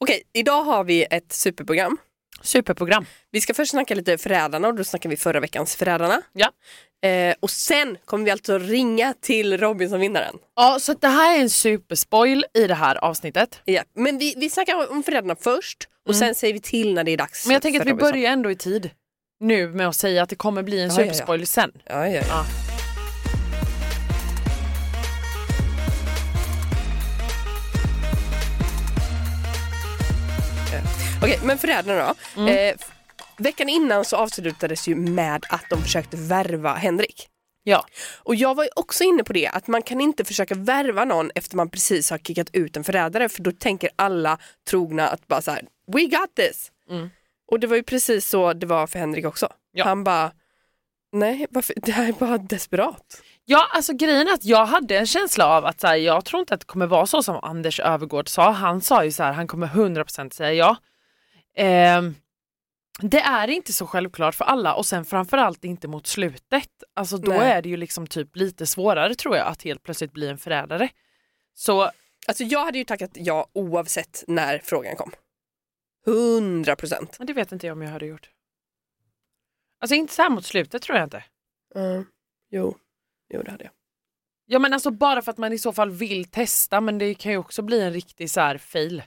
Okej, idag har vi ett superprogram. Superprogram. Vi ska först snacka lite Förrädarna och då snackar vi förra veckans Förrädarna. Ja. Och sen kommer vi alltså ringa till Robinson-vinnaren. Ja, så att det här är en superspoil i det här avsnittet. Ja, men vi snackar om Förrädarna först och sen säger vi till när det är dags. Men jag tänker att vi Robinson. börjar ändå i tid nu med att säga att det kommer bli en superspoil sen. Ja. Okej, men Förrädarna då. Veckan innan så avslutades ju med att de försökte värva Henrik. Ja. Och jag var ju också inne på det, att man kan inte försöka värva någon efter man precis har kickat ut en förrädare, för då tänker alla trogna att bara så här, we got this. Och det var ju precis så det var för Henrik också. Ja. Han bara, nej, varför? Det här är bara desperat. Ja, alltså grejen är att jag hade en känsla av att så här, jag tror inte att det kommer vara så som Anders Öfvergård sa. Han sa ju så här, han kommer 100% säga ja. Det är inte så självklart för alla, och sen framförallt inte mot slutet. Alltså då är det ju liksom typ lite svårare, tror jag, att helt plötsligt bli en förrädare. Så alltså jag hade ju tackat ja oavsett när frågan kom. 100%. men det vet inte jag om jag hade gjort. Alltså inte så här mot slutet, tror jag inte. Jo, det hade jag. Ja, men alltså bara för att man i så fall vill testa, men det kan ju också bli en riktig så här fail.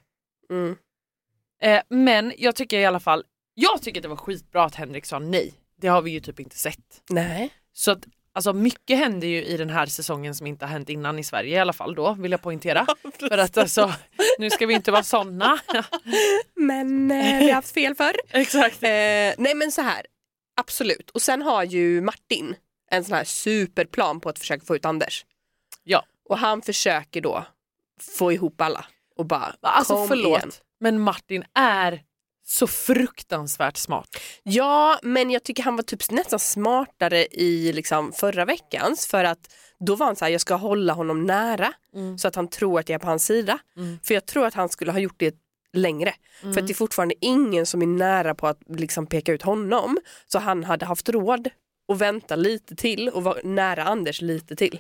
Men jag tycker i alla fall, jag tycker det var skitbra att Henrik sa nej. Det har vi ju typ inte sett. Nej. Så att, alltså mycket händer ju i den här säsongen som inte har hänt innan i Sverige i alla fall då, vill jag poängtera. För att alltså, nu ska vi inte vara såna. Men vi har haft fel för. Exakt. Nej, men så här, absolut. Och sen har ju Martin en sån här superplan på att försöka få ut Anders. Ja. Och han försöker då få ihop alla och bara, alltså kom förlåt, igen. men Martin är så fruktansvärt smart. Ja, men jag tycker han var typ nästan smartare i liksom förra veckans, för att då var han så här, jag ska hålla honom nära så att han tror att jag är på hans sida. För jag tror att han skulle ha gjort det längre. För att det är fortfarande ingen som är nära på att liksom peka ut honom. Så han hade haft råd att vänta lite till och vara nära Anders lite till.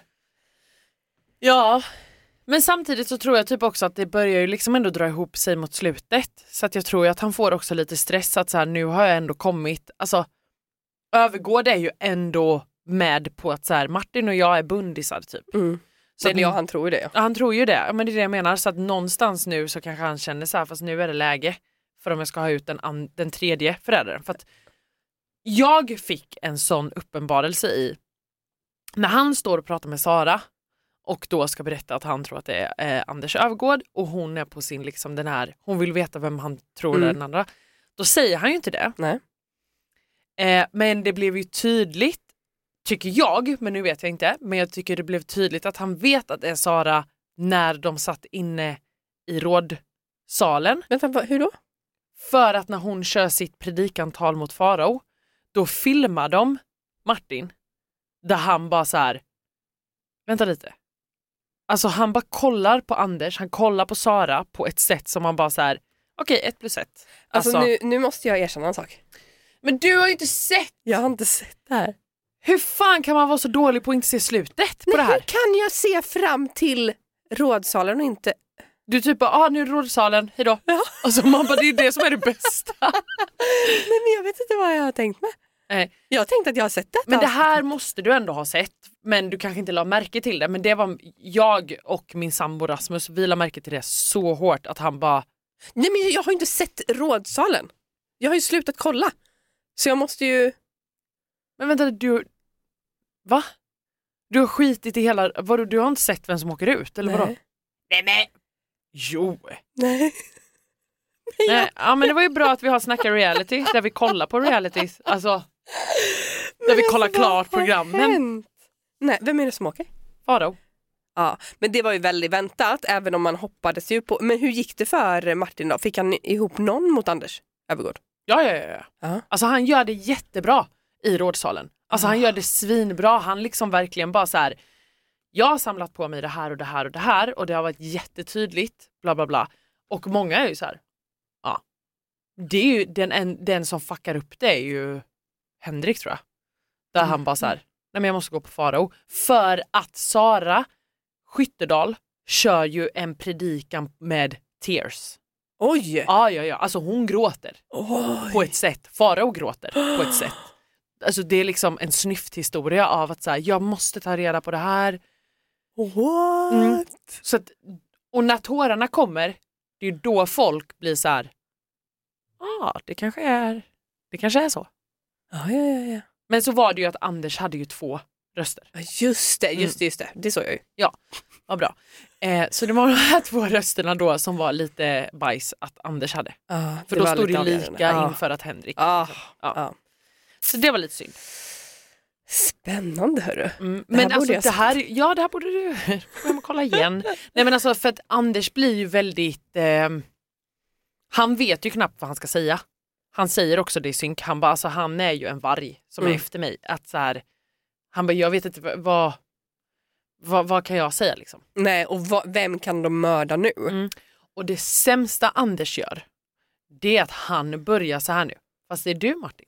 Ja, men samtidigt så tror jag typ också att det börjar ju liksom ändå dra ihop sig mot slutet. Så att jag tror att han får också lite stress att så här, nu har jag ändå kommit. Alltså, Öfvergård är ju ändå med på att så här, Martin och jag är bundisar typ. Så det är han tror ju det. Ja, han tror ju det. Men det är det jag menar. Så att någonstans nu så kanske han känner så här, fast nu är det läge för om jag ska ha ut den tredje föräldern. För att jag fick en sån uppenbarelse i när han står och pratar med Sara och då ska berätta att han tror att det är Anders Öfvergård och hon är på sin liksom den här, hon vill veta vem han tror är den andra. Då säger han ju inte det. Nej. Men det blev ju tydligt, tycker jag, men nu vet jag inte, men jag tycker det blev tydligt att han vet att det är Sara när de satt inne i rådsalen. Vänta, hur då? För att när hon kör sitt predikantal mot Farao, då filmar de Martin där han bara så här, vänta lite. Alltså han bara kollar på Anders, han kollar på Sara på ett sätt som man bara så här, okej, 1+1. Alltså nu måste jag erkänna en sak. Men du har ju inte sett. Jag har inte sett det här. Hur fan kan man vara så dålig på att inte se slutet på det här? Hur kan jag se fram till rådsalen och inte... Du typ bara, nu är rådsalen, hejdå. Ja. Alltså man bara, det är det som är det bästa. Nej, men jag vet inte vad jag har tänkt med. Nej. Jag har tänkt att jag har sett det. Men det här måste du ändå ha sett. Men du kanske inte la märke till det. Men det var jag och min sambo Rasmus, vi la märke till det så hårt att han bara... Nej, men jag har inte sett rådsalen. Jag har ju slutat kolla. Så jag måste ju... Men vänta, va? Du har skitit i hela... Vadå, du har inte sett vem som åker ut? Eller vadå? Nej, men... Jo. Nej. Nej. Ja, men det var ju bra att vi har Snacka Reality. Där vi kollar på reality. Alltså... Där vi kollar klart programmen. Nej, vem är det som åker? Farao. Ja, men det var ju väldigt väntat, även om man hoppades ju på... Men hur gick det för Martin då? Fick han ihop någon mot Anders Öfvergård? Ja. Alltså han gör det jättebra i rådsalen. Alltså han gör det svinbra. Han liksom verkligen bara så här, jag har samlat på mig det här och det här och det här och det har varit jättetydligt, bla bla bla. Och många är ju så här, ja. Det är ju den som fuckar upp det är ju Henrik, tror jag. Där han bara så här, nej men jag måste gå på Farao. För att Sara Skyttedal kör ju en predikan med tears. Oj! Ja. Alltså hon gråter på ett sätt. Farao gråter på ett sätt. Alltså det är liksom en snyfthistoria av att så här, jag måste ta reda på det här. What? Så att, och när tårarna kommer, det är då folk blir så här, det kanske är så. Ja. Men så var det ju att Anders hade ju 2 röster. Just det. Det såg jag ju. Ja, vad bra. Så det var de här 2 rösterna då som var lite bajs att Anders hade. För då stod det lika inför att Henrik. Så det var lite synd. Spännande, hörru. Men alltså det här borde du kolla igen. Nej men alltså för att Anders blir ju väldigt han vet ju knappt vad han ska säga. Han säger också det i synk. Han bara, alltså han är ju en varg som är efter mig. Att så här, han bara, jag vet inte vad kan jag säga liksom. Nej, och vem kan de mörda nu? Och det sämsta Anders gör, det är att han börjar så här nu. Fast det är du, Martin.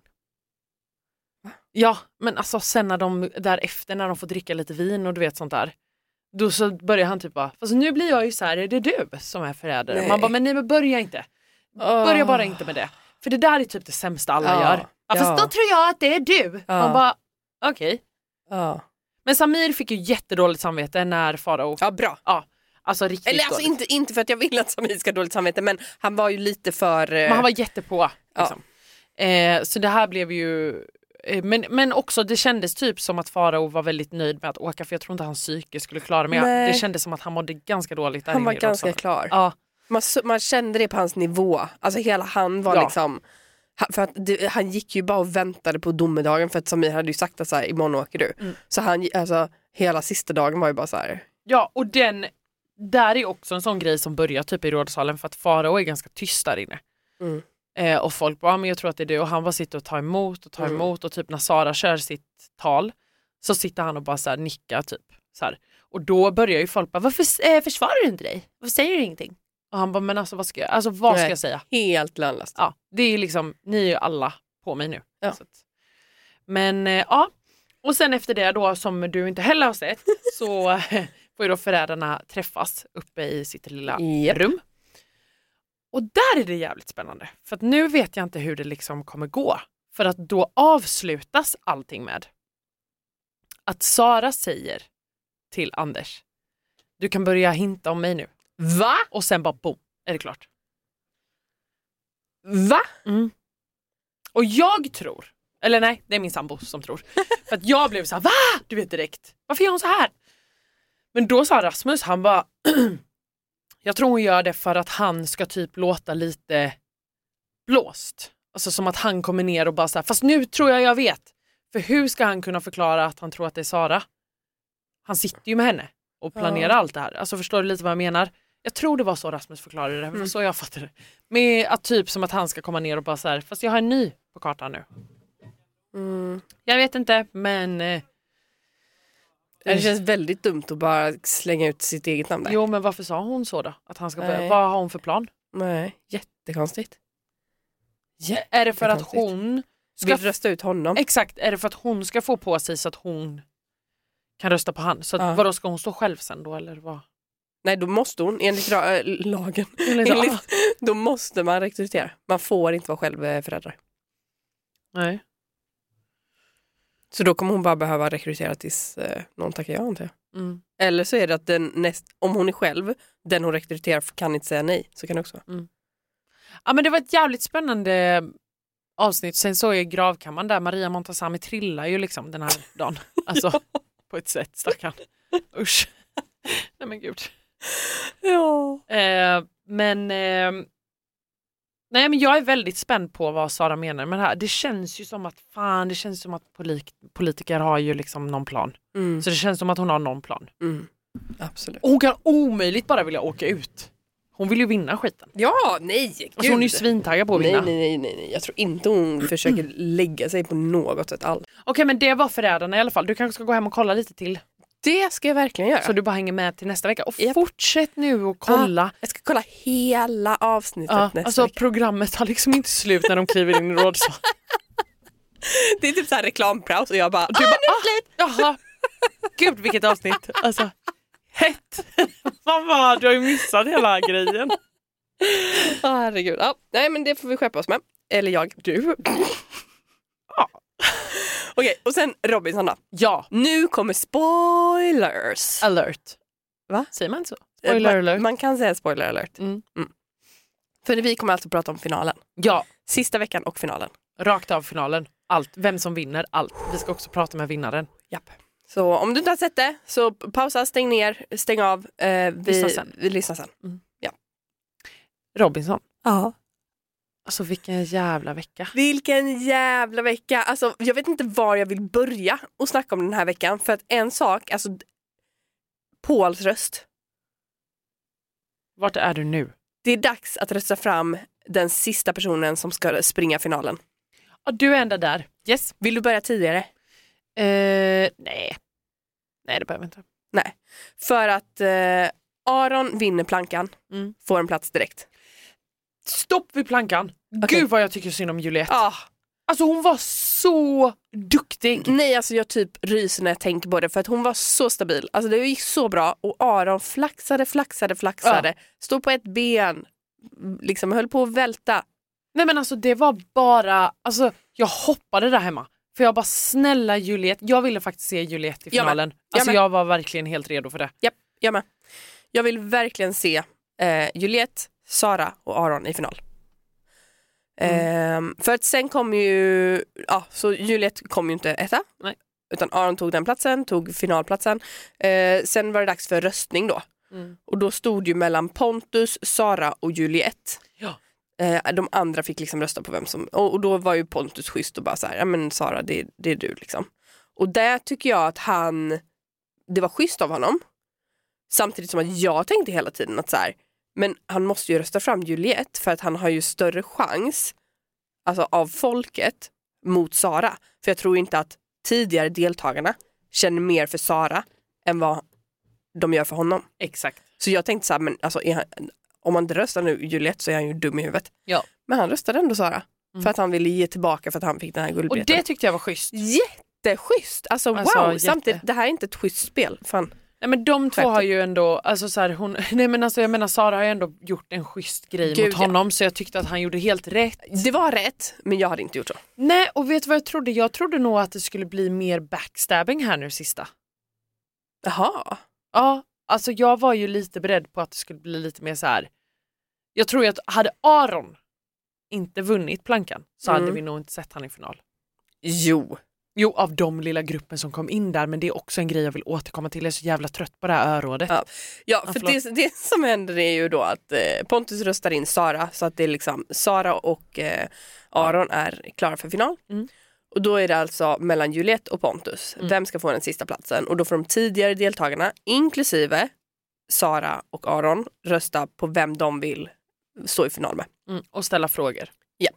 Ja, men alltså sen när de därefter när de får dricka lite vin och du vet sånt där. Då så börjar han typ bara, fast nu blir jag ju så här, är det du som är förrädare? Nej. Man bara, men börja inte. Börja bara inte med det. För det där är typ det sämsta alla gör. Fast då tror jag att det är du. Man bara, okej. Men Samir fick ju jättedåligt samvete när Farao. Ja, bra. Ja, alltså riktigt. Eller alltså inte för att jag vill att Samir ska ha dåligt samvete, men han var ju lite för... Men han var jättepå. Liksom. Så det här blev ju... Men också det kändes typ som att Farao var väldigt nöjd med att åka, för jag tror inte hans psyke skulle klara men det kändes som att han mådde ganska dåligt. Han var ganska klar. Ja. Man kände det på hans nivå. Alltså hela han var liksom... För att han gick ju bara och väntade på domedagen, för att Samir hade ju sagt att så här, imorgon åker du. Så han, alltså hela sista dagen var ju bara så här. Ja, och där är också en sån grej som börjar typ i rådsalen, för att Farao är ganska tyst där inne. Och folk bara, men jag tror att det är det. Och han bara sitter och tar emot och typ när Sara kör sitt tal så sitter han och bara så här nickar typ så här. Och då börjar ju folk bara, varför försvarar du inte dig? Varför säger du ingenting? Och han bara, men alltså vad ska jag säga? Helt lönlöst. Ja, det är liksom, ni är ju alla på mig nu. Ja. Så att, men och sen efter det då, som du inte heller har sett, så får ju då förrädarna träffas uppe i sitt lilla rum. Och där är det jävligt spännande. För att nu vet jag inte hur det liksom kommer gå. För att då avslutas allting med att Sara säger till Anders, du kan börja hinta om mig nu. Va? Och sen bara boom, är det klart. Va? Och jag tror, eller nej, det är min sambo som tror. För att jag blev så här, va? Du vet direkt, varför gör hon så här? Men då sa Rasmus, han bara, jag tror hon gör det för att han ska typ låta lite blåst. Alltså som att han kommer ner och bara så här, fast nu tror jag vet. För hur ska han kunna förklara att han tror att det är Sara? Han sitter ju med henne och planerar allt det här. Alltså förstår du lite vad jag menar? Jag tror det var så Rasmus förklarade det. Det var så jag fattade det. Med att typ som att han ska komma ner och bara så här, fast jag har en ny på kartan nu. Jag vet inte, men... Det känns väldigt dumt att bara slänga ut sitt eget namn där. Jo, men varför sa hon så då? Att han ska börja? Vad har hon för plan? Nej, jättekonstigt. Är det för att hon ska vill rösta ut honom? Exakt, är det för att hon ska få på sig så att hon kan rösta på han? Så att, vadå, ska hon stå själv sen då, eller vad? Nej, då måste hon, enligt lagen. Då måste man rekrytera. Man får inte vara själv förälder. Nej. Så då kommer hon bara behöva rekrytera tills någon tackar ja, antar jag. Eller så är det att om hon är själv, den hon rekryterar kan inte säga nej. Så kan det också vara. Ja, men det var ett jävligt spännande avsnitt. Sen så är gravkammaren där, Maria Montazami trillar ju liksom den här dagen. Alltså, på ett sätt, stackarn. Usch. Nej men gud. Ja. Nej, men jag är väldigt spänd på vad Sara menar med det här. Det känns ju som att politiker har ju liksom någon plan. Så det känns som att hon har någon plan. Absolut. Och hon kan omöjligt bara vilja åka ut. Hon vill ju vinna skiten. Ja, nej. Gud. Alltså hon är ju svintaggad på att vinna. Nej. Jag tror inte hon försöker lägga sig på något sätt alls. Okej, men det var förrädarna i alla fall. Du kanske ska gå hem och kolla lite till. Det ska jag verkligen göra. Så du bara hänger med till nästa vecka. Och fortsätt nu och kolla. Jag ska kolla hela avsnittet nästa alltså vecka. Programmet har liksom inte slut när de kliver in i rådsal. Det är typ så här reklampaus och jag bara, nu är det slut. Jaha, gud vilket avsnitt. Alltså, hett. Mamma, du har ju missat hela grejen. Herregud. Ja, nej, men det får vi skärpa oss med. Eller jag. Du? Ja. Okej, och sen Robinson då. Ja. Nu kommer spoilers. Alert. Va? Säger man inte så? Spoiler alert. Man kan säga spoiler alert. För vi kommer alltså prata om finalen. Ja. Sista veckan och finalen. Rakt av finalen. Allt. Vem som vinner. Allt. Vi ska också prata med vinnaren. Japp. Så om du inte har sett det, så pausa, stäng ner, stäng av. Vi lyssnar sen. Ja. Robinson. Ja. Alltså vilken jävla vecka. Vilken jävla vecka. Alltså, jag vet inte var jag vill börja och snacka om den här veckan. För att en sak, alltså Pauls röst. Vart är du nu? Det är dags att rösta fram den sista personen som ska springa finalen. Ja, du är ända där. Yes. Vill du börja tidigare? Nej. Nej, det behöver inte. Nej. För att Aron vinner plankan. Får en plats direkt. Stopp vid plankan. Okay. Gud vad jag tycker synd om Juliette. Ah. Alltså hon var så duktig. Nej, alltså jag typ ryser när jag tänker på det. För att hon var så stabil. Alltså det gick så bra. Och Aron flaxade. Stod på ett ben. Liksom höll på att välta. Nej men alltså det var bara... Alltså jag hoppade där hemma. För jag bara, snälla Juliette. Jag ville faktiskt se Juliette i finalen. Jag var verkligen helt redo för det. Japp, jag med. Jag vill verkligen se Juliette, Sara och Aron i final. För att sen kom ju... Ja, så Juliette kom ju inte etta. Nej. Utan Aron tog den platsen, tog finalplatsen. Sen var det dags för röstning då. Och då stod det ju mellan Pontus, Sara och Juliette. Ja. De andra fick liksom rösta på vem som... Och då var ju Pontus schysst och bara så här, ja men Sara, det är du liksom. Och där tycker jag att det var schysst av honom. Samtidigt som att jag tänkte hela tiden att så här, men han måste ju rösta fram Juliette för att han har ju större chans, alltså av folket, mot Sara. För jag tror inte att tidigare deltagarna känner mer för Sara än vad de gör för honom. Exakt. Så jag tänkte så här, men alltså om man inte röstar nu Juliette så är han ju dum i huvudet. Ja. Men han röstade ändå Sara. För att han ville ge tillbaka för att han fick den här guldbiljetten. Och det tyckte jag var schysst. Jätteschysst. Alltså wow. Samtidigt, det här är inte ett schysst spel. Fan. Nej men de två har ju ändå, alltså så här, nej men alltså jag menar Sara har ju ändå gjort en schysst grej mot honom, så jag tyckte att han gjorde helt rätt. Det var rätt, men jag hade inte gjort så. Nej, och vet du vad jag trodde? Jag trodde nog att det skulle bli mer backstabbing här nu sista. Jaha. Ja, alltså jag var ju lite beredd på att det skulle bli lite mer så här. Jag tror ju att hade Aron inte vunnit plankan så hade vi nog inte sett han i final. Jo, av de lilla gruppen som kom in där, men det är också en grej jag vill återkomma till. Jag är så jävla trött på det här örådet. Ja, för det som händer är ju då att Pontus röstar in Sara, så att det är liksom Sara och Aron är klara för final. Och då är det alltså mellan Juliette och Pontus. Vem ska få den sista platsen? Och då får de tidigare deltagarna, inklusive Sara och Aron, rösta på vem de vill stå i final med. Och ställa frågor. Ja.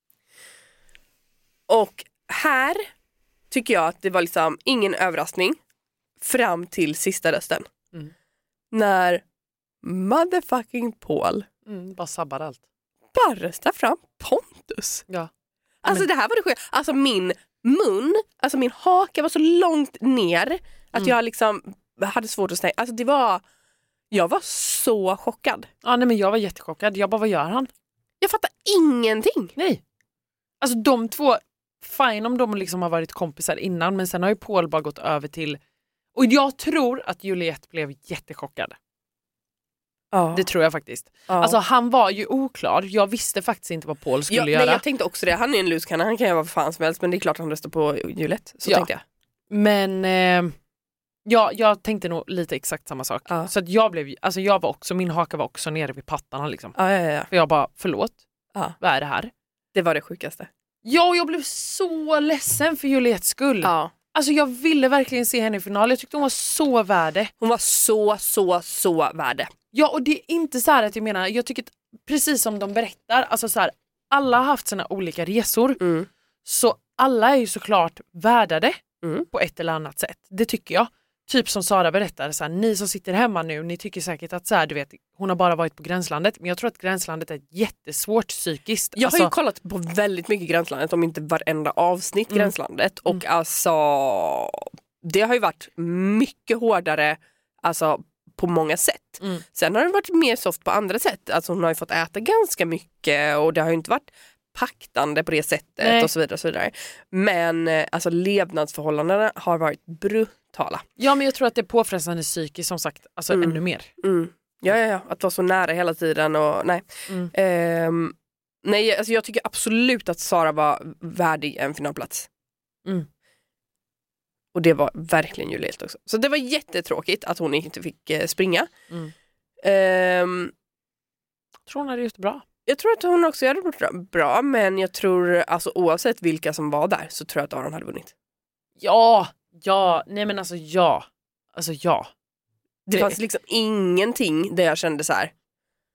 Och här tycker jag att det var liksom ingen överraskning fram till sista rösten. När motherfucking Paul bara sabbar allt. Bara röstar fram Pontus. Ja. Alltså det här var det sjuka. Alltså min mun, alltså min haka var så långt ner att jag liksom hade svårt att stänga. Alltså jag var så chockad. Ja, nej men jag var jättechockad. Jag bara, vad gör han? Jag fattar ingenting. Nej. Alltså de två, fine om de liksom har varit kompisar innan, men sen har ju Paul bara gått över till... Och jag tror att Juliette blev jättechockad. Ja. Det tror jag faktiskt. Ja. Alltså han var ju oklar. Jag visste faktiskt inte vad Paul skulle göra. Nej, jag tänkte också det. Han är en luskanna. Han kan ju vara vad fan som helst. Men det är klart han röstar på Juliette. Så tänkte jag. Men jag tänkte nog lite exakt samma sak. Ja. Så att jag var också, min haka var också nere vid pattarna liksom. Ja. För jag bara, förlåt. Ja. Vad är det här? Det var det sjukaste. Ja, och jag blev så ledsen för Juliettes skull. Ja. Alltså jag ville verkligen se henne i final. Jag tyckte hon var så värde. Hon var så värde. Ja, och det är inte så här att jag menar, jag tycker att, precis som de berättar, alltså så här, alla har haft sina olika resor. Så alla är ju såklart värdade på ett eller annat sätt. Det tycker jag. Typ som Sara berättar, så här, ni som sitter hemma nu, ni tycker säkert att så här, du vet, hon har bara varit på Gränslandet, men jag tror att Gränslandet är jättesvårt psykiskt. Jag har ju kollat på väldigt mycket Gränslandet, om inte varenda avsnitt Gränslandet, och alltså det har ju varit mycket hårdare alltså på många sätt. Sen har det varit mer soft på andra sätt. Alltså hon har ju fått äta ganska mycket och det har ju inte varit paktande på det sättet och så vidare och så vidare. Men alltså levnadsförhållandena har varit brutala. Ja, men jag tror att det är påfrestande psykiskt som sagt, alltså ännu mer. Ja, att vara så nära hela tiden och nej. Nej, alltså jag tycker absolut att Sara var värdig en finalplats. Och det var verkligen Juliet också. Så det var jättetråkigt att hon inte fick springa. Tror hon hade gjort det bra. Jag tror att hon också gjorde det bra, men jag tror, alltså oavsett vilka som var där, så tror jag att Aron hade vunnit. Nej men alltså ja. Alltså ja. Det fanns liksom ingenting där jag kände så här.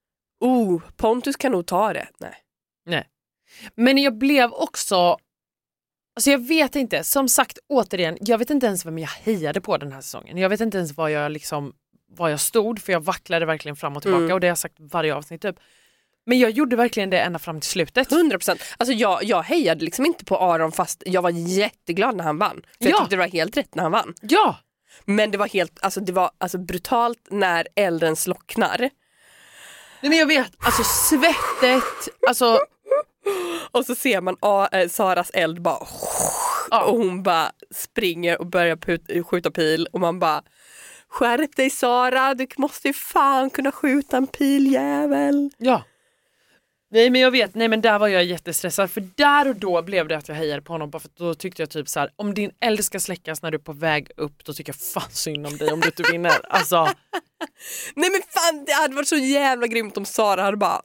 Pontus kan nog ta det. Nej. Men jag blev också, alltså jag vet inte, som sagt återigen, jag vet inte ens vem jag hejade på den här säsongen. Jag vet inte ens var jag stod, för jag vacklade verkligen fram och tillbaka och det har jag sagt varje avsnitt typ. Men jag gjorde verkligen det ända fram till slutet. 100%. Alltså jag hejade liksom inte på Aron, fast jag var jätteglad när han vann. För jag tyckte det var helt rätt när han vann. Ja. Men det var helt, alltså det var alltså brutalt när elden slocknar. Nej men jag vet, alltså svettet, alltså. Och så ser man Saras eld bara och hon bara springer och börjar skjuta pil och man bara, skärp dig Sara, du måste ju fan kunna skjuta en piljävel. Ja. Nej men jag vet, där var jag jättestressad, för där och då blev det att jag hejade på honom, bara för då tyckte jag typ så här: om din eld ska släckas när du är på väg upp, då tycker jag fan synd om dig om du inte vinner. Alltså. Nej men fan, det hade varit så jävla grymt om Sara hade bara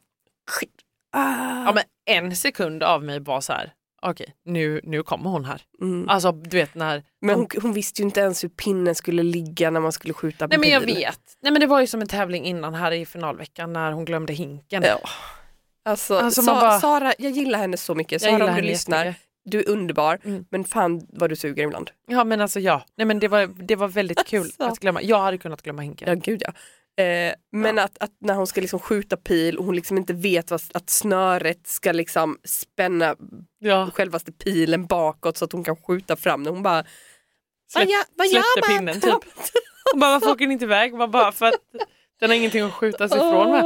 Ja men en sekund av mig var så här: okej, nu kommer hon här. Alltså du vet när. Men hon visste ju inte ens hur pinnen skulle ligga när man skulle skjuta bil. Nej men jag vet. Nej men det var ju som en tävling innan här i finalveckan när hon glömde hinken. Ja. Alltså Sara, jag gillar henne så mycket. Sara, om du lyssnar, du är underbar. Men fan vad du suger ibland. Ja men alltså ja. Nej men det var väldigt kul att glömma. Jag hade kunnat glömma hinken. Ja gud ja. Men att när hon ska liksom skjuta pil och hon liksom inte vet att snöret ska liksom spänna självaste pilen bakåt så att hon kan skjuta fram. Hon bara släppte pinnen typ. Hon bara, varför åker ni inte iväg? Bara för att den har ingenting att skjuta sig ifrån med.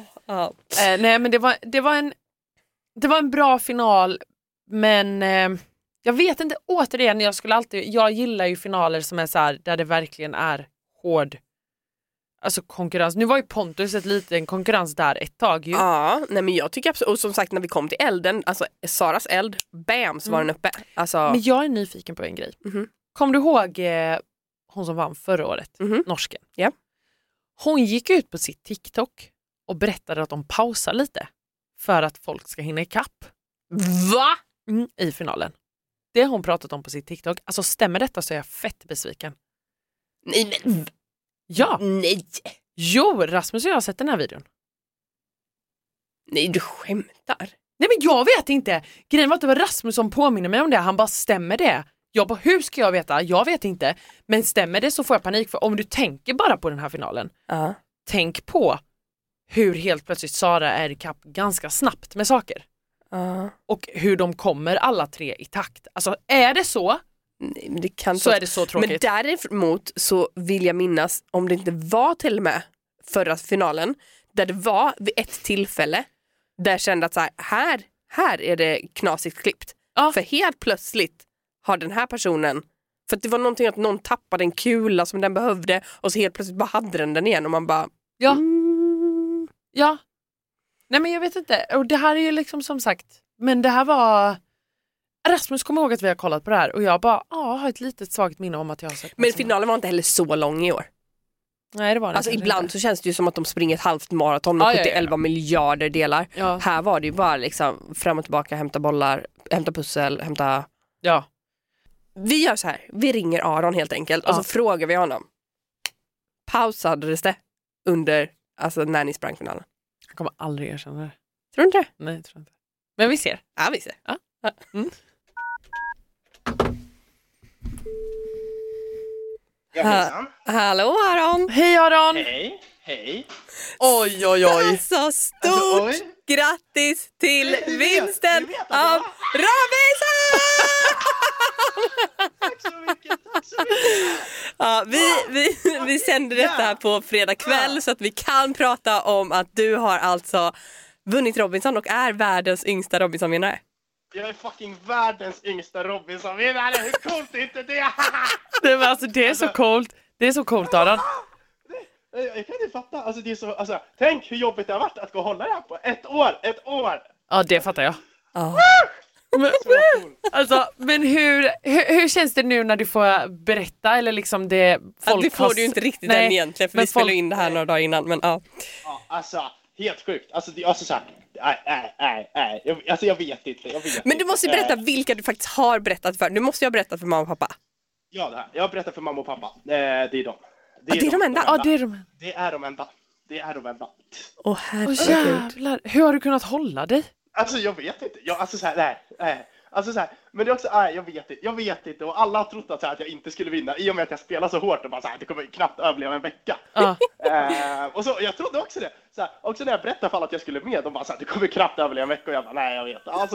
Nej men det var en bra final, men jag vet inte, återigen, jag gillar ju finaler som är så här, där det verkligen är hård, alltså konkurrens. Nu var ju Pontus ett liten konkurrens där ett tag ju. Ja, nej men jag tycker absolut, och som sagt när vi kom till elden, alltså Saras eld, bam så var den uppe. Alltså. Men jag är nyfiken på en grej. Kom du ihåg hon som vann förra året, norsken? Ja. Hon gick ut på sitt TikTok och berättade att de pausar lite för att folk ska hinna ikapp. Va? I finalen. Det har hon pratat om på sitt TikTok. Alltså stämmer detta så är jag fett besviken. Nej men. Ja. Nej. Jo, Rasmus och jag har sett den här videon. Nej, du skämtar. Nej men jag vet inte. Grejen var att det var Rasmus som påminner mig om det. Han bara, stämmer det? Jag bara, hur ska jag veta? Jag vet inte. Men stämmer det så får jag panik, för om du tänker bara på den här finalen. Tänk på hur helt plötsligt Sara är i kapp ganska snabbt med saker. Och hur de kommer alla tre i takt. Alltså är det så? Nej, men det kan så är det så tråkigt. Men däremot så vill jag minnas, om det inte var till och med förra finalen, där det var vid ett tillfälle där jag kände att så här är det knasigt klippt. För helt plötsligt har den här personen, för att det var någonting att någon tappade en kula som den behövde och så helt plötsligt bara hade den igen och man bara Ja. Nej men jag vet inte. Och det här är ju liksom som sagt, men det här var, Rasmus kommer ihåg att vi har kollat på det här och jag bara, har ett litet svagt minne om att jag har sett. Men finalen var inte heller så lång i år. Nej, det var det. Alltså ibland så känns det ju som att de springer ett halvt maraton med 11 miljarder delar. Här var det ju bara liksom fram och tillbaka, hämta bollar, hämta pussel, hämta. Ja. Vi gör så här, vi ringer Aron helt enkelt och så frågar vi honom. Pausades det under, alltså när ni sprang finalen? Jag kommer aldrig erkänna det. Tror du inte det? Nej, jag tror inte. Men vi ser. Ja, vi ser. Ja. Hallå Aron. Hej Aron. Hej. Oj. Alltså stort grattis till vinsten av Robinson! Tack så mycket. Ja, Vi sänder detta här på fredag kväll så att vi kan prata om att du har alltså vunnit Robinson och är världens yngsta Robinson-vinnare. Jag är fucking världens yngsta Robinson-vinnare. Hur coolt är inte det? Det är så coolt. Det är så coolt, Aron. Jag kan inte fatta. Alltså, det är så, alltså, tänk hur jobbigt det har varit att gå och hålla det här på ett år. Ja, det fattar jag. Ja. Men hur känns det nu när du får berätta eller liksom det folk det får du ju inte riktigt än egentligen för vi spelar in det här några dagar innan, men ja. Ja, alltså helt sjukt. Alltså det är alltså så här, nej. Alltså jag vet inte. Men du måste ju berätta vilka du faktiskt har berättat för. Du måste ju ha berättat för mamma och pappa. Ja, det här. Jag har berättat för mamma och pappa. Det är de. Det är de enda. Det är de enda. Åh herregud. Hur har du kunnat hålla dig? Alltså jag vet inte. Alltså så här, nej. Alltså så här, men det är också, jag vet inte. Och alla har trott att jag inte skulle vinna. I och med att jag spelar så hårt och bara så här, det kommer knappt överleva en vecka. Och så, jag trodde också det. Så här, också när jag berättade för alla att jag skulle med, de bara så här, det kommer knappt överleva en vecka. Och jag bara, nej jag vet. Alltså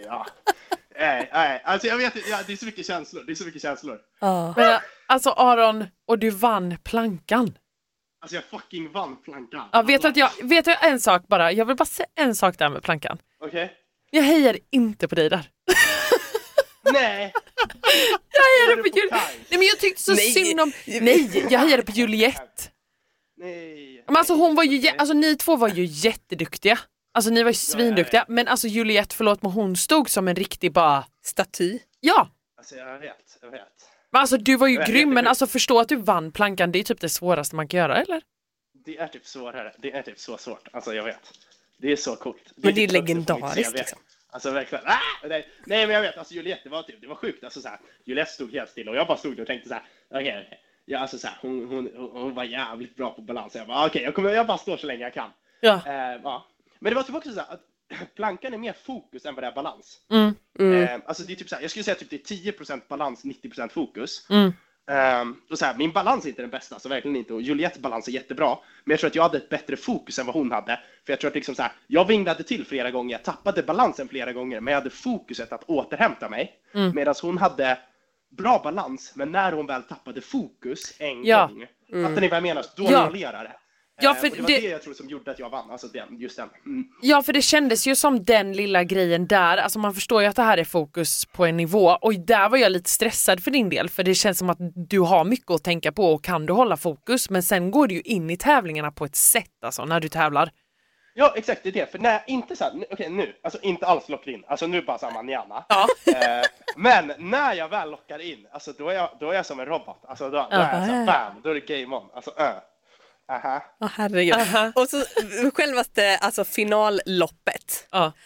Nej. Alltså jag vet inte, det är så mycket känslor. Men alltså Aron, och du vann plankan. Alltså jag fucking vann plankan. Ja, vet du en sak bara? Jag vill bara säga en sak där med plankan. Okej. Jag hejar inte på dig där. Nej. Jag hejade på Juliette. Nej, men jag tyckte så synd om... Nej, jag hejade på Juliette. Nej. Men alltså hon var ju... Alltså ni två var ju jätteduktiga. Alltså ni var ju svinduktiga. Men alltså Juliette, förlåt, men hon stod som en riktig bara... Staty. Ja. Alltså jag vet. Men alltså du var ju grym, men alltså förstå att du vann plankan, det är typ det svåraste man kan göra, eller? Det är typ svårare. Det är typ så svårt. Alltså jag vet. Det är så coolt. Men det är legendariskt liksom. Alltså verkligen. Nej men jag vet, alltså Juliette, det var sjukt. Alltså så här, Juliette stod helt still och jag bara stod där och tänkte så här, okej. Ja, alltså så här, hon var jävligt bra på balans. Jag bara jag bara står så länge jag kan. Ja. Men det var typ också så här att plankan är mer fokus än vad det är balans. Alltså det är typ så här, jag skulle säga typ det är 10% balans, 90% fokus. Och så här, min balans är inte den bästa, så verkligen inte. Och Juliettes balans är jättebra, men jag tror att jag hade ett bättre fokus än vad hon hade. För jag tror att liksom så här, jag vinglade till flera gånger, jag tappade balansen flera gånger, men jag hade fokuset att återhämta mig. Medan hon hade bra balans, men när hon väl tappade fokus en gång, fattar ni vad jag menar? Då nollerar det. Ja, för och det var det jag tror som gjorde att jag vann, alltså just den. Ja, för det kändes ju som den lilla grejen där, alltså man förstår ju att det här är fokus på en nivå, och där var jag lite stressad för din del, för det känns som att du har mycket att tänka på och kan du hålla fokus, men sen går du ju in i tävlingarna på ett sätt, alltså när du tävlar. Ja, exakt, det är det, för när jag inte så här, okej nu, alltså inte alls lockar in, alltså nu bara samma Niana. Men när jag väl lockar in, alltså då är jag som en robot, alltså då är jag så bam, då är det game on, alltså herregud. Och så självaste alltså finalloppet.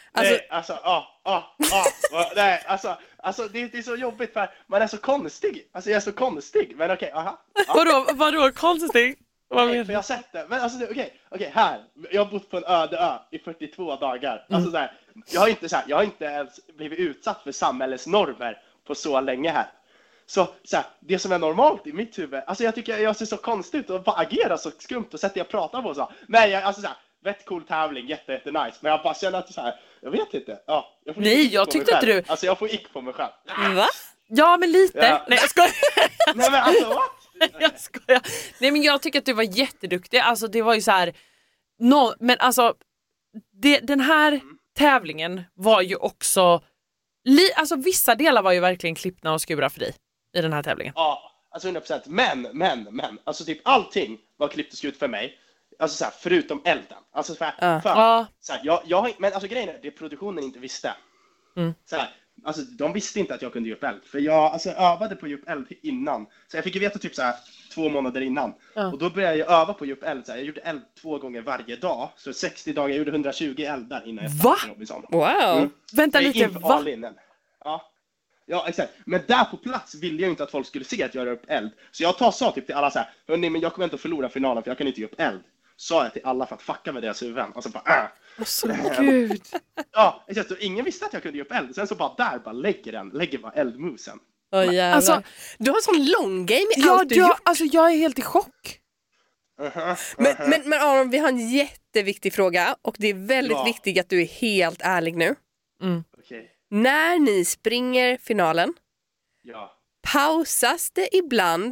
Alltså det är så jobbigt för man är så konstig. Alltså jag är så konstig, men okej. Vadå konstig? För jag har sett det. Men alltså okej, här. Jag har bott på en öde ö i 42 dagar. Alltså så här, jag har inte ens blivit utsatt för samhällets normer på så länge här. Så här, det som är normalt i mitt huvud, alltså jag tycker jag ser så konstigt ut och bara agerar så skumt och sätter jag pratar på så. Men alltså så här, vet cool tävling, jätte nice, men jag bara känner att så här, jag vet inte. Jag tyckte inte du. Alltså jag får ick på mig själv. Va? Ja, men lite. Ja. Nej, jag skojar. Nej men alltså what? Jag skojar. Nej, men jag tycker att du var jätteduktig. Alltså det var ju så här men alltså den här tävlingen var ju också alltså vissa delar var ju verkligen klippna och skura för dig i den här tävlingen. Ja, alltså 100%. Men alltså typ allting var klippt och skuret för mig. Alltså så här, förutom elden. Alltså så här, jag men alltså grejen är det produktionen inte visste. Så här, alltså de visste inte att jag kunde ge upp eld, för jag övade på att ge upp eld innan. Så jag fick ju veta typ så här 2 månader innan. Och då började jag öva på att ge upp eld så här. Jag gjorde eld 2 gånger varje dag. Så 60 dagar, jag gjorde 120 eldar innan jag startade Robinson. Wow. Vänta lite, va? Ja, exakt. Men där på plats ville jag inte att folk skulle se att jag gör upp eld. Så jag sa typ till alla så här: hörni, men jag kommer inte att förlora finalen för jag kan inte ge upp eld. Sa jag till alla för att fucka med deras huvuden. Alltså bara gud. Ja, exakt. Så ingen visste att jag kunde ge upp eld. Sen så bara lägger bara eldmosen. Alltså, du har en sån lång game i allt du gjort. Alltså jag är helt i chock. Men Aron, vi har en jätteviktig fråga. Och det är väldigt viktigt att du är helt ärlig nu. Okej. När ni springer finalen, Ja. pausas det ibland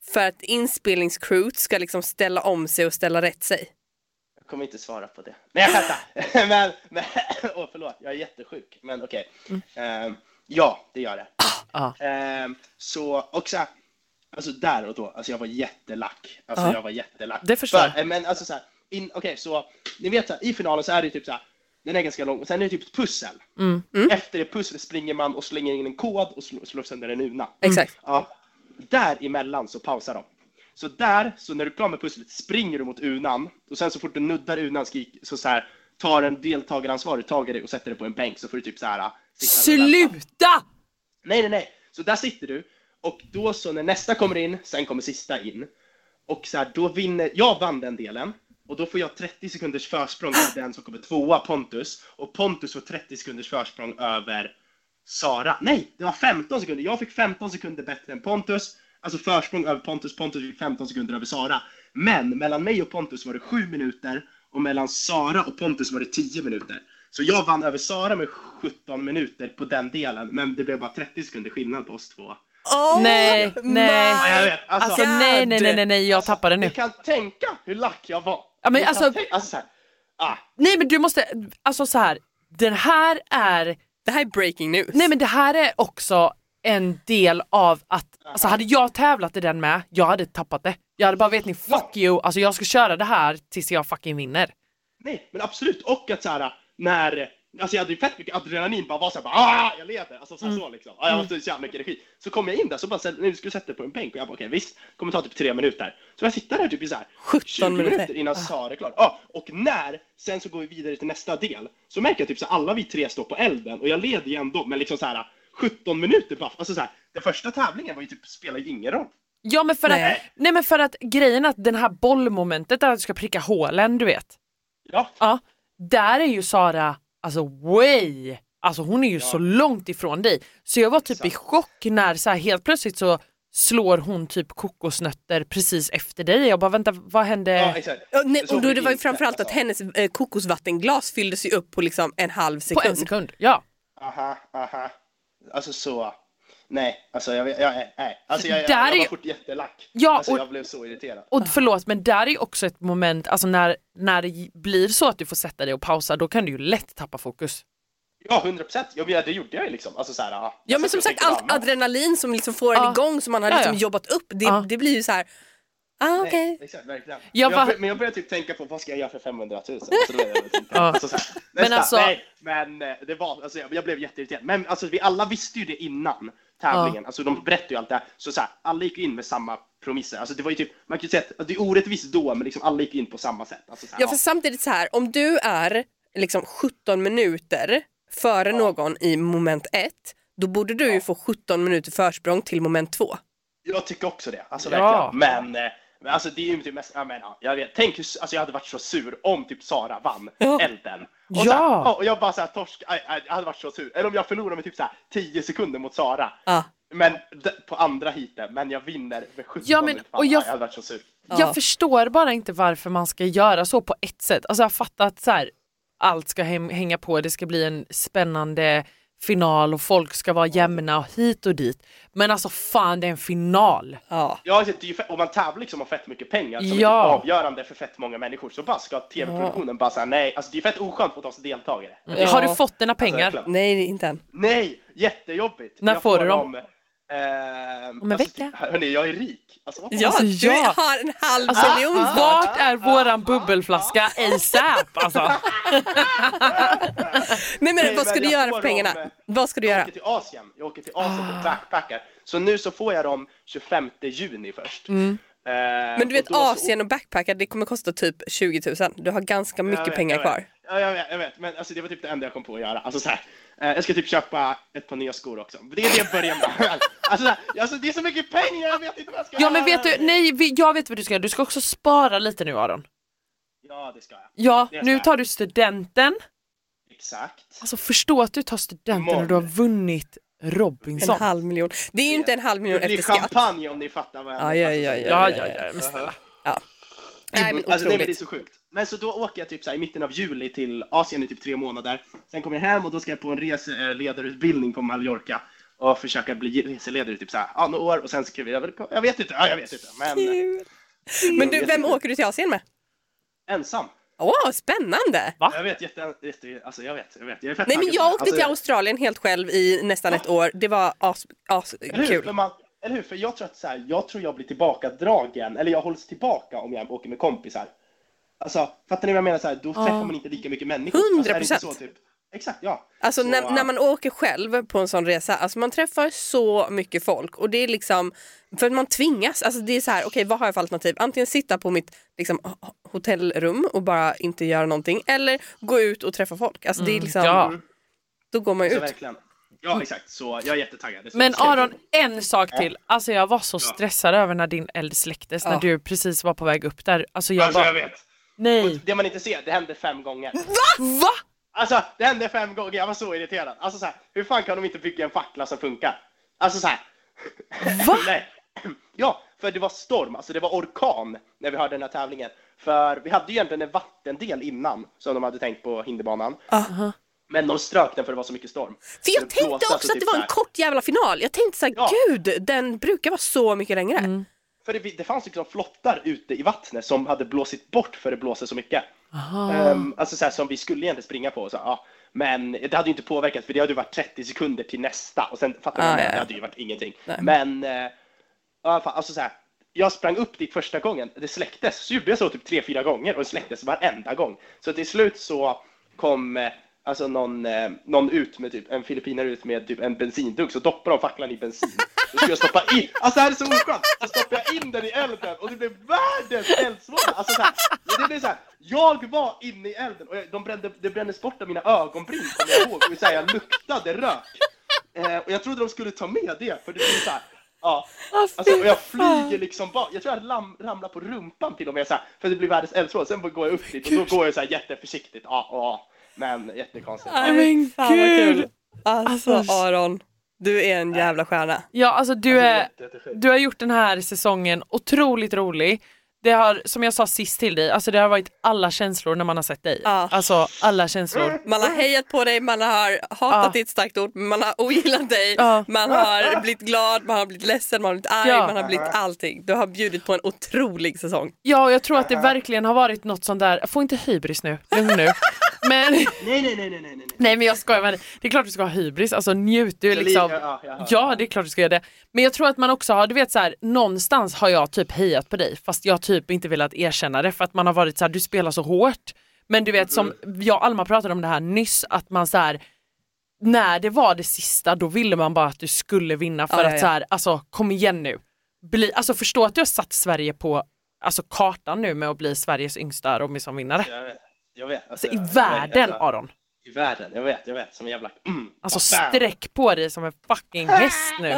för att inspelningscrewet ska liksom ställa om sig och ställa rätt sig? Jag kommer inte svara på det. Men jag skämtar. men förlåt, jag är jättesjuk. Men okej. Ja, det gör det. Så också, alltså där och då, alltså jag var jättelack. Det förstår jag. Men alltså så här, okej, så ni vet så här, i finalen så är det typ så här, den är ganska lång, och sen är det typ ett pussel. Efter det pusslet springer man och slänger in en kod och slår sönder en urna. Exakt. Ja, däremellan så pausar de. Så där, så när du är klar med pusslet springer du mot urnan, och sen så fort du nuddar urnan så här, tar en deltagaransvarig tag i dig och sätter dig på en bänk, så får du typ så här sluta! Nej. Så där sitter du, och då så när nästa kommer in, sen kommer sista in. Och så här, då vinner, jag vann den delen. Och då får jag 30 sekunders försprång av den som kommer tvåa, Pontus. Och Pontus får 30 sekunders försprång över Sara. Nej, det var 15 sekunder. Jag fick 15 sekunder bättre än Pontus. Alltså försprång över Pontus. Pontus fick 15 sekunder över Sara. Men mellan mig och Pontus var det 7 minuter. Och mellan Sara och Pontus var det 10 minuter. Så jag vann över Sara med 17 minuter på den delen. Men det blev bara 30 sekunder skillnad på oss två. Nej. Ja, jag vet. Alltså nej, jag tappade nu. Ni kan tänka hur lack jag var. Ja, men alltså så här. Nej, men du måste, alltså så här, det här är breaking news. Nej, men det här är också en del av att, alltså hade jag tävlat i den med, jag hade tappat det. Jag hade bara, vet ni, fuck you, alltså jag ska köra det här tills jag fucking vinner. Nej, men absolut, och att så här, när, alltså jag hade ju fett mycket adrenalin, bara var så här, jag leder, alltså så liksom. Jag måste så mycket energi. Så kom jag in där, så bara, nu ska du sätta dig på en bänk, och jag bara, okej, visst, kommer ta typ 3 minuter. Så jag sitter där typ i så här 20 minuter innan Sara är klar. Och sen så går vi vidare till nästa del, så märker jag typ så alla vi 3 står på elden, och jag leder ju ändå, men liksom så här 17 minuter bara, alltså så här, den första tävlingen var ju typ, spelar ju ingen roll. Ja, men för att grejen är att den här bollmomentet där du ska pricka hålen, du vet. Ja, där är ju Sara, alltså way, alltså hon är ju så långt ifrån dig. Så jag var typ i chock när så här, helt plötsligt så slår hon typ kokosnötter precis efter dig. Jag bara, vänta, vad hände? Ja, exakt. Nej, och då det var ju framförallt att hennes kokosvattenglas fylldes ju upp på liksom en halv sekund. På en sekund, ja. Aha. Alltså så... Nej, alltså jag var fort jättelack. Ja, alltså jag blev så irriterad. Och förlåt, men där är ju också ett moment, alltså när det blir så att du får sätta dig och pausa, då kan du ju lätt tappa fokus. Ja, 100%. Ja, men det gjorde jag ju liksom. Alltså så här, ja, men som sagt, allt adrenalin som liksom får en igång, som man har liksom jobbat upp, det blir ju så här. Okej. Exakt, verkligen. Men jag började typ tänka på, vad ska jag göra för 500 000? Men det var, alltså jag blev jätteirriterad. Men alltså vi alla visste ju det innan tävlingen. Alltså de berättade ju allt det här. Så här, alla gick in med samma promisser. Alltså det var ju typ, man kan ju säga att det är orättvist då, men liksom alla gick in på samma sätt. Alltså, så här, för samtidigt så här, om du är liksom 17 minuter före någon i moment 1, då borde du ju få 17 minuter försprång till moment 2. Jag tycker också det, alltså verkligen. Men alltså det är ju typ mest, jag vet, tänk hur, alltså jag hade varit så sur om typ Sara vann elden. Och jag bara så här, jag hade varit så sur. Eller om jag förlorar med typ så här 10 sekunder mot Sara. Men på andra heatet, men jag vinner med 17 minuter. Och jag hade varit så sur. Jag förstår bara inte varför man ska göra så på ett sätt. Alltså jag fattar att så här, allt ska hänga på, det ska bli en spännande final och folk ska vara jämna och hit och dit. Men alltså fan, det är en final. Ja, och man tävlar liksom om fett mycket pengar som är avgörande för fett många människor. Så bara ska tv-produktionen bara säga nej. Alltså det är fett oskönt för oss deltagare. Har du fått dina pengar? Alltså, nej, inte än. Nej, jättejobbigt. När får du dem? Om en vecka. Hörni, jag är rik. Alltså, du har en halv miljon. Vart är våran bubbelflaska ASAP? Alltså. Nej, men vad ska du göra för pengarna? Vad ska du göra? Jag åker till Asien på backpackar. Så nu så får jag dem 25 juni först. Men du vet, Asien och backpackar, det kommer kosta typ 20 000. Du har ganska mycket pengar kvar. Ja, jag vet. Men alltså, det var typ det enda jag kom på att göra. Alltså så här. Jag ska typ köpa ett par nya skor också. Det är det jag börjar med. Alltså det är så mycket pengar, jag vet inte vad jag ska göra. Men vet du, jag vet vad du ska göra. Du ska också spara lite nu, Aron. Ja, det ska jag. Ja, nu tar du studenten. Exakt. Alltså förstå att du tar studenten och du har vunnit Robinson. 1,5 miljon. Det är ju inte 1,5 miljon efter skatt. Det blir champagne om ni fattar vad jag menar. Men snälla. Nej, men alltså, det är så sjukt. Men så då åker jag typ så här, i mitten av juli till Asien i typ 3 månader. Sen kommer jag hem och då ska jag på en reseledarutbildning på Mallorca. och försöka bli reseledare typ så här, några år och sen skriver jag vet inte, Men du, vem åker du till Asien med? Ensam. Spännande. Va? Jag vet alltså jag vet. Jag är fett Nej, men taggad. jag åkte till Australien helt själv i nästan ett år. Det var kul. Eller hur? För jag tror att så här, jag blir tillbakadragen, eller jag hålls tillbaka om jag åker med kompisar. Alltså, fattar ni vad jag menar? Så här, då träffar man inte lika mycket människor. 100%. Alltså, så, typ. Exakt, ja. Alltså så, när man åker själv på en sån resa, alltså man träffar så mycket folk och det är liksom, för man tvingas, alltså det är så här, okej, vad har jag för alternativ? Antingen sitta på mitt liksom hotellrum och bara inte göra någonting, eller gå ut och träffa folk. Alltså det är liksom, då går man ju ut. Verkligen. Ja, exakt. Så jag är jättetaggad. Men Aron, en sak till. Alltså jag var så stressad över när din eld släcktes, när du precis var på väg upp där. Alltså jag vet. Nej. Och det man inte ser, det hände 5 gånger. Va? Alltså, det hände 5 gånger. Jag var så irriterad. Alltså så här, hur fan kan de inte bygga en fackla som funkar? Alltså så här. Va? Nej. Ja, för det var storm. Alltså det var orkan när vi hade den här tävlingen. För vi hade ju egentligen en vattendel innan som de hade tänkt på hinderbanan. Men de strök den för det var så mycket storm. För jag tänkte också att det var en kort jävla final. Jag tänkte så här, gud, den brukar vara så mycket längre. För det fanns liksom flottar ute i vattnet som hade blåsit bort för det blåser så mycket. Alltså så här, som vi skulle egentligen springa på. Så, ja. Men det hade ju inte påverkat, för det hade ju varit 30 sekunder till nästa. Och sen fattar man att det hade ju varit ingenting. Nej. Men alltså så här, jag sprang upp dit första gången. Det släcktes, så gjorde jag så typ 3-4 gånger. Och det släcktes varenda gång. Så till slut så kom alltså någon ut med typ en filippinare ut med typ en bensindunk, så doppar de facklan i bensin. Då skulle jag stoppa in, alltså det här är så oskönt. Så stoppade jag in den i elden och det blev världens eldsvåda. Alltså så här, det blev så här, jag var inne i elden och det brändes bort av mina ögonbryn, kommer jag ihåg. Och så här, jag luktade rök. Och jag trodde de skulle ta med det, för det blev så här. Ja, alltså, och jag flyger liksom bara, jag tror jag ramlar på rumpan till och med så här, för det blir världens eldsvåda. Sen går jag upp dit och då går jag så här jätteförsiktigt. Men jättekonstigt. Men gud. Alltså Aron, du är en jävla stjärna. Ja, alltså du har gjort den här säsongen otroligt rolig. Det har, som jag sa sist till dig, alltså det har varit alla känslor när man har sett dig. Alltså alla känslor. Man har hejat på dig, man har hatat ditt starkt ord, man har ogillat dig, man har blivit glad, man har blivit ledsen, man har blivit arg, man har blivit allting. Du har bjudit på en otrolig säsong. Ja, och jag tror att det verkligen har varit något sånt där. Jag får inte hybris nu, nu. Men nej, men jag skojar med dig. Det är klart du ska ha hybris, alltså njut du liksom. Ja, det är klart du ska göra det. Men jag tror att man också har, du vet så här, någonstans har jag typ hejat på dig, fast jag typ inte velat erkänna det, för att man har varit så här, du spelar så hårt. Men du vet, som jag och Alma pratade om det här nyss, att man så här, när det var det sista, då ville man bara att du skulle vinna, för att så här, alltså kom igen nu. Alltså förstå att du har satt Sverige på alltså kartan nu med att bli Sveriges yngsta Robinson-vinnare. Jag vet. Alltså, i världen, Aron. I världen, jag vet. Som en jävla... Alltså sträck på dig som en fucking häst nu.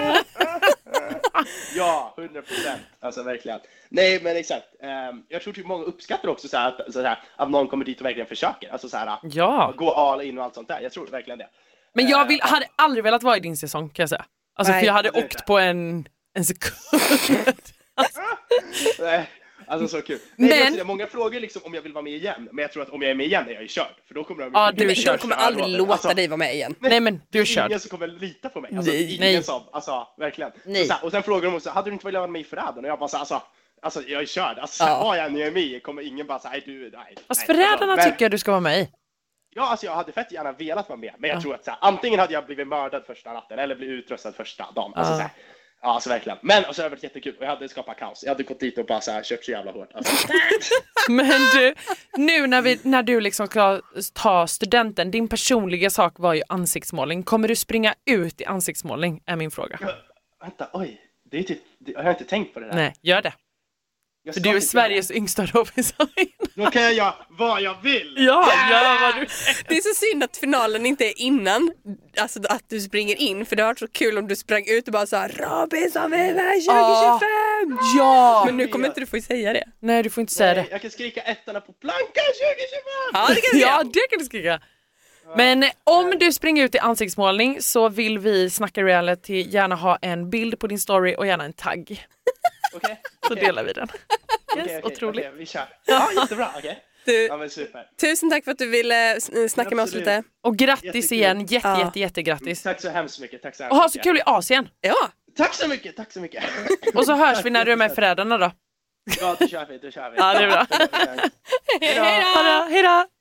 Ja, 100%. Alltså verkligen. Nej, men exakt. Jag tror typ många uppskattar också så här, att någon kommer dit och verkligen försöker. Alltså så här, gå all in och allt sånt där. Jag tror verkligen det. Men jag hade aldrig velat vara i din säsong, kan jag säga. Alltså, för jag hade åkt på en sekund. Nej. Alltså så kul. Nej, men många frågor liksom om jag vill vara med igen, men jag tror att om jag är med igen är jag ju körd, för då kommer de kommer aldrig låta dig vara med igen. Nej, men du är körd. Ingen som kommer lita på mig. Alltså ingen som, alltså verkligen. Så, och sen frågar de också, hade du inte velat vara med i Förrädaren? Och jag bara så, alltså jag är körd. Alltså har jag är med kommer ingen bara säga nej. Fast Förrädarna tycker jag du ska vara med i. Ja, alltså jag hade fett gärna velat vara med, men jag tror att så här, antingen hade jag blivit mördad första natten eller blivit utröstad första dagen. Alltså så här, ja, alltså verkligen. Men och så har det varit jättekul och jag hade skapat kaos. Jag hade gått dit och bara så här, kört så jävla hårt. Alltså. Men du, nu när du liksom ska ta studenten, din personliga sak var ju ansiktsmålning. Kommer du springa ut i ansiktsmålning, är min fråga. Vänta, oj. Det är typ, jag har inte tänkt på det där. Nej, gör det. För du är Sveriges yngsta Robinson. Då kan jag göra vad jag vill. Ja, vad du... Det är så synd att finalen inte är innan, alltså att du springer in. För det har varit så kul om du sprang ut och bara så här, Robinson vinner 2025. Ja. Men nu kommer inte du få säga det. Nej, du får inte säga det. Jag kan skrika ettorna på plankan 2025. Ja, det kan du ja, det kan du skrika. Men om du springer ut i ansiktsmålning så vill vi snacka reality, gärna ha en bild på din story och gärna en tagg. Okay. Så delar vi den. Yes, otroligt. Vi kör. Ja, jättebra. Okay. Ja, men super. Tusen tack för att du ville snacka med oss lite. Och grattis igen, jättegrattis. Tack så hemskt mycket. Och ha så kul i Asien. Ja. Tack så mycket. Och så hörs vi när du är med föräldrarna då. Ja, då kör vi. Ja, det är bra. Hej då.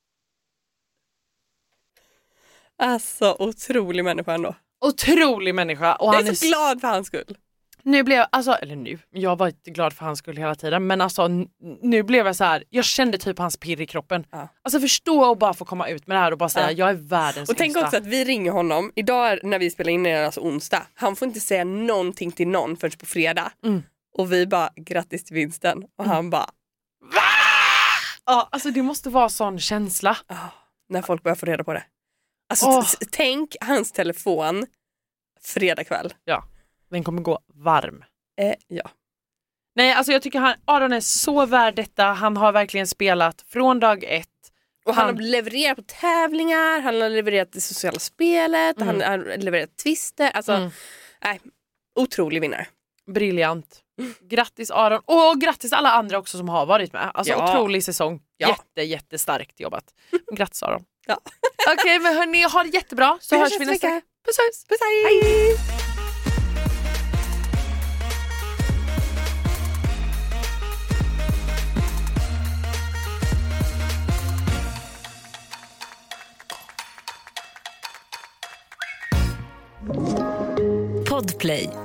Alltså, otrolig människa ändå. Otrolig människa. Och jag är så glad för hans skull. Nu blev jag har varit glad för hans skull hela tiden, men alltså nu blev jag så här, jag kände typ hans pirr i kroppen. Alltså förstå och bara få komma ut med det här och bara säga jag är världens Och tänk också att vi ringer honom idag när vi spelar in det, alltså onsdag. Han får inte säga någonting till någon förrän på fredag. Och vi bara, grattis till vinsten. Och han bara, va? Ja, alltså det måste vara sån känsla. När folk börjar få reda på det. Alltså tänk hans telefon fredag kväll. Ja, den kommer gå varm. Ja. Nej, alltså jag tycker Aron är så värd detta. Han har verkligen spelat från dag 1. Och han har levererat på tävlingar. Han har levererat det sociala spelet. Han har levererat twister. Alltså, otrolig vinnare. Briljant. Grattis Aron. Och grattis alla andra också som har varit med. Alltså otrolig säsong. Jättestarkt jobbat. Grattis Aron. Ja. Okej, men hörni, ha det jättebra. Så hörs vi nästa vecka. Puss. Hej. Podplay.